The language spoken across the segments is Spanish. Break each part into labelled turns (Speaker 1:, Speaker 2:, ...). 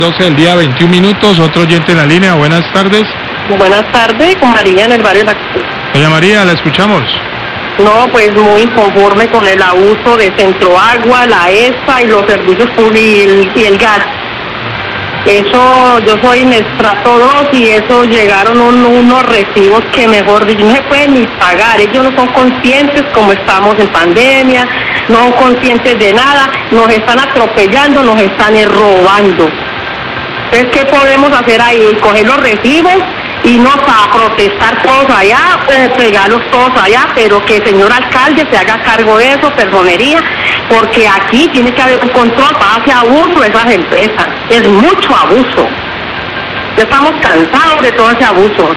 Speaker 1: 12 del día, 21 minutos, otro oyente en la línea, buenas tardes.
Speaker 2: Buenas tardes, con María en el barrio La Cruz.
Speaker 1: Doña María, la escuchamos.
Speaker 2: No, pues muy inconforme con el abuso de Centroagua, la ESA y los servicios públicos y el gas. Eso, yo soy en estrato 2 y eso llegaron unos recibos que mejor dicho, no se pueden ni pagar. Ellos no son conscientes como estamos en pandemia, no son conscientes de nada, nos están atropellando, nos están robando. Entonces, ¿qué podemos hacer ahí? Coger los recibos y nos a protestar todos allá, pegarlos todos allá, pero que el señor alcalde se haga cargo de eso, personería, porque aquí tiene que haber un control para ese abuso de esas empresas. Es mucho abuso. Ya estamos cansados de todo ese abuso.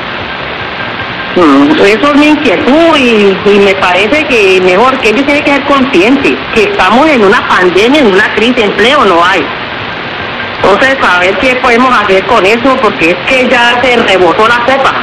Speaker 2: Eso es mi inquietud y me parece que mejor que ellos tienen que ser conscientes que estamos en una pandemia, en una crisis de empleo, no hay. Entonces, a ver qué podemos hacer con eso, porque es que ya se rebosó la copa.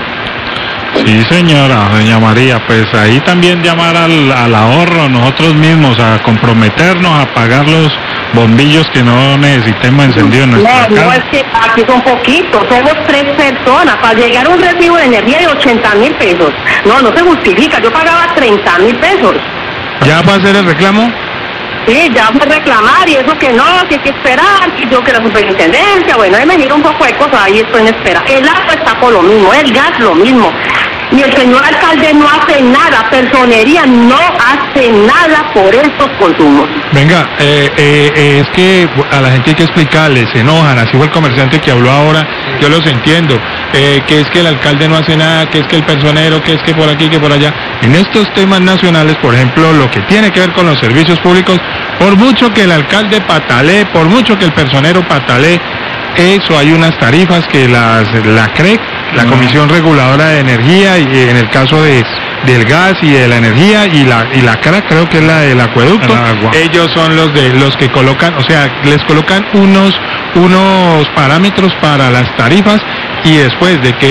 Speaker 1: Sí, señora, doña María, pues ahí también llamar al ahorro nosotros mismos, a comprometernos a pagar los bombillos que no necesitemos encendidos en nuestra casa.
Speaker 2: No, es que aquí son poquitos, somos 3 personas, para llegar a un recibo de energía de 80.000 pesos. No se justifica, yo pagaba 30.000 pesos.
Speaker 1: ¿Ya va a hacer el reclamo?
Speaker 2: Sí, ya fue reclamar y eso que no, que hay que esperar, que yo que la superintendencia, bueno, ahí me giro un poco de cosas, ahí estoy en espera. El agua está por lo mismo, el gas lo mismo. Y el señor alcalde no hace nada, personería no hace nada por estos consumos.
Speaker 1: Venga, es que a la gente hay que explicarles, se enojan, así fue el comerciante que habló ahora, yo los entiendo, que es que el alcalde no hace nada, que es que el personero, que es que por aquí, que por allá. En estos temas nacionales, por ejemplo, lo que tiene que ver con los servicios públicos, por mucho que el alcalde patalee, por mucho que el personero patalee, eso hay unas tarifas que la CREC, la Comisión Reguladora de Energía, y en el caso del gas y de la energía, y la CRAC, creo que es la del acueducto, ellos son los que colocan, o sea, les colocan unos parámetros para las tarifas, y después de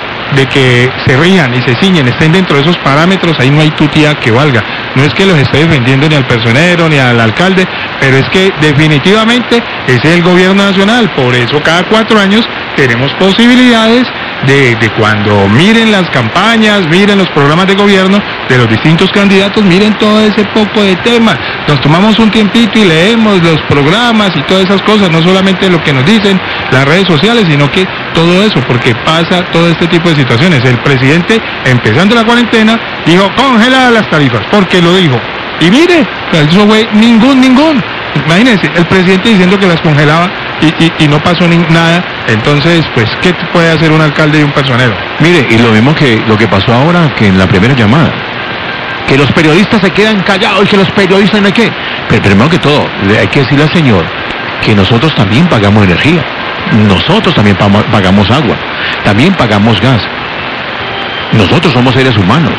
Speaker 1: que se rijan y se ciñen, estén dentro de esos parámetros, ahí no hay tutía que valga. No es que los esté defendiendo ni al personero ni al alcalde, pero es que definitivamente ese es el gobierno nacional. Por eso cada 4 años tenemos posibilidades de cuando miren las campañas, miren los programas de gobierno de los distintos candidatos, miren todo ese poco de temas. Nos tomamos un tiempito y leemos los programas y todas esas cosas, no solamente lo que nos dicen las redes sociales, sino que todo eso, porque pasa todo este tipo de situaciones. El presidente, empezando la cuarentena, dijo congeladas las tarifas, porque lo dijo. Y mire, eso fue ningún. Imagínense, el presidente diciendo que las congelaba y no pasó nada. Entonces, pues, ¿qué puede hacer un alcalde y un personero?
Speaker 3: Mire, y lo mismo que lo que pasó ahora, que en la primera llamada, que los periodistas se quedan callados y que los periodistas no hay que... Pero primero que todo, hay que decirle al señor que nosotros también pagamos energía, nosotros también pagamos agua, también pagamos gas. Nosotros somos seres humanos,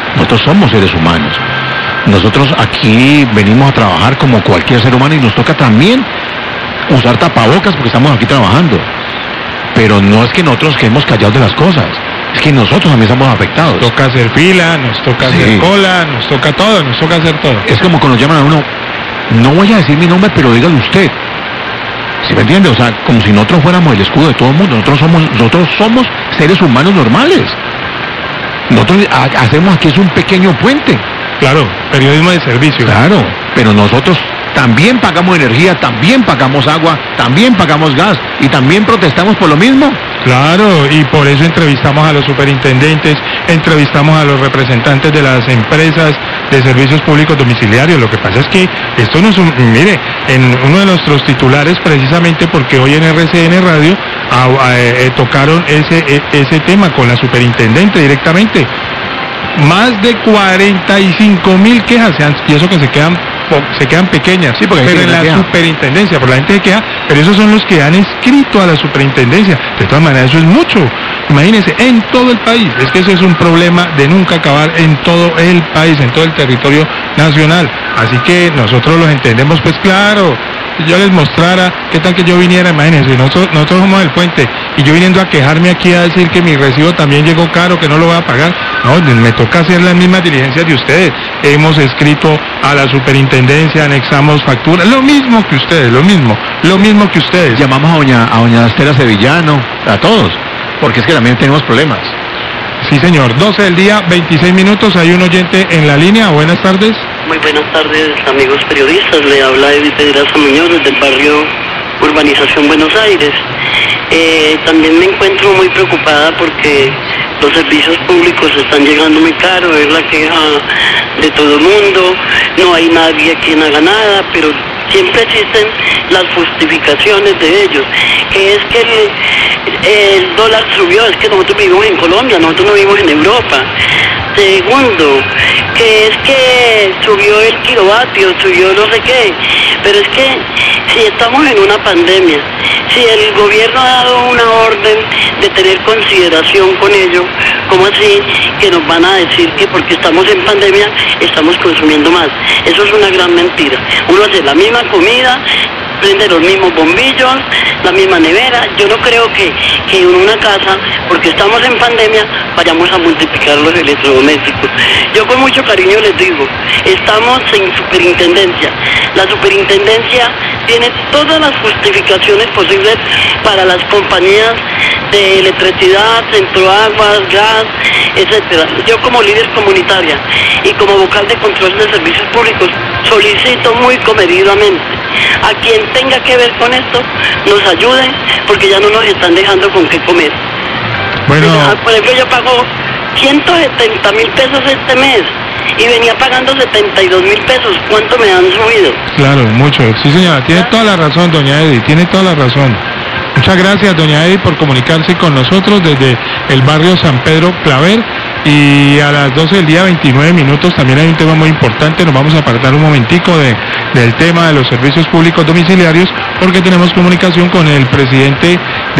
Speaker 3: Nosotros aquí venimos a trabajar como cualquier ser humano y nos toca también usar tapabocas porque estamos aquí trabajando. Pero no es que nosotros quedemos callados de las cosas, es que nosotros también estamos afectados.
Speaker 1: Nos toca hacer fila, nos toca hacer cola, nos toca todo, nos toca hacer todo.
Speaker 3: Es como cuando llaman a uno, no voy a decir mi nombre, pero dígalo usted. ¿Sí me entiende? O sea, como si nosotros fuéramos el escudo de todo el mundo. Nosotros somos seres humanos normales. Nosotros hacemos aquí es un pequeño puente.
Speaker 1: Claro, periodismo de servicio.
Speaker 3: Claro, pero nosotros también pagamos energía, también pagamos agua, también pagamos gas y también protestamos por lo mismo.
Speaker 1: Claro, y por eso entrevistamos a los superintendentes, entrevistamos a los representantes de las empresas de servicios públicos domiciliarios. Lo que pasa es que esto no es mire, en uno de nuestros titulares, precisamente porque hoy en RCN Radio tocaron ese tema con la superintendente directamente. Más de 45.000 quejas, y eso que se quedan pequeñas, sí, porque pero en la superintendencia, por la gente se queja, pero esos son los que han escrito a la superintendencia. De todas maneras, eso es mucho. Imagínense, en todo el país, es que ese es un problema de nunca acabar en todo el país, en todo el territorio nacional. Así que nosotros los entendemos, pues claro. Si yo les mostrara, qué tal que yo viniera, imagínense, nosotros somos el puente, y yo viniendo a quejarme aquí a decir que mi recibo también llegó caro, que no lo voy a pagar. No, me toca hacer las mismas diligencias de ustedes. Hemos escrito a la superintendencia, anexamos facturas, lo mismo que ustedes, lo mismo que ustedes.
Speaker 3: Llamamos a doña Estela Sevillano, a todos, porque es que también tenemos problemas.
Speaker 1: Sí, señor. 12 del día, 26 minutos. Hay un oyente en la línea. Buenas tardes.
Speaker 4: Muy buenas tardes, amigos periodistas. Le habla Edith Pedraza Muñoz desde el barrio Urbanización Buenos Aires. También me encuentro muy preocupada porque los servicios públicos están llegando muy caros, es la queja de todo el mundo. No hay nadie quien haga nada, pero siempre existen las justificaciones de ellos, que es que el dólar subió, es que nosotros vivimos en Colombia, nosotros no vivimos en Europa. Segundo, que es que subió el kilovatio, subió no sé qué, pero es que si estamos en una pandemia, si el gobierno ha dado una orden de tener consideración con ello, ¿cómo así que nos van a decir que porque estamos en pandemia estamos consumiendo más? Eso es una gran mentira. Uno hace la misma comida, prende los mismos bombillos, la misma nevera. Yo no creo que en una casa, porque estamos en pandemia, vayamos a multiplicar los electrodomésticos. Yo con mucho cariño les digo, estamos en superintendencia. La superintendencia tiene todas las justificaciones posibles para las compañías de electricidad, Centroaguas, gas, etcétera. Yo como líder comunitaria y como vocal de control de servicios públicos solicito muy comedidamente a quien tenga que ver con esto nos ayuden, porque ya no nos están dejando con qué comer.
Speaker 1: Bueno,
Speaker 4: por ejemplo, yo pago 170.000 pesos este mes y venía pagando 72.000 pesos. ¿Cuánto me han subido?
Speaker 1: Claro, mucho. Sí, señora, tiene toda la razón, doña Edith, tiene toda la razón. Muchas gracias, doña Edith, por comunicarse con nosotros desde el barrio San Pedro Claver. Y a las 12 del día, 29 minutos, también hay un tema muy importante. Nos vamos a apartar un momentico del tema de los servicios públicos domiciliarios, porque tenemos comunicación con el presidente